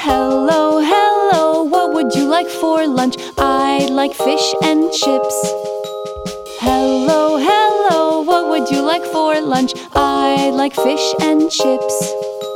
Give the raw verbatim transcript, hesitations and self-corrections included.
Hello, hello, what would you like for lunch? I'd like fish and chips. Hello, hello, what would you like for lunch? I'd like fish and chips.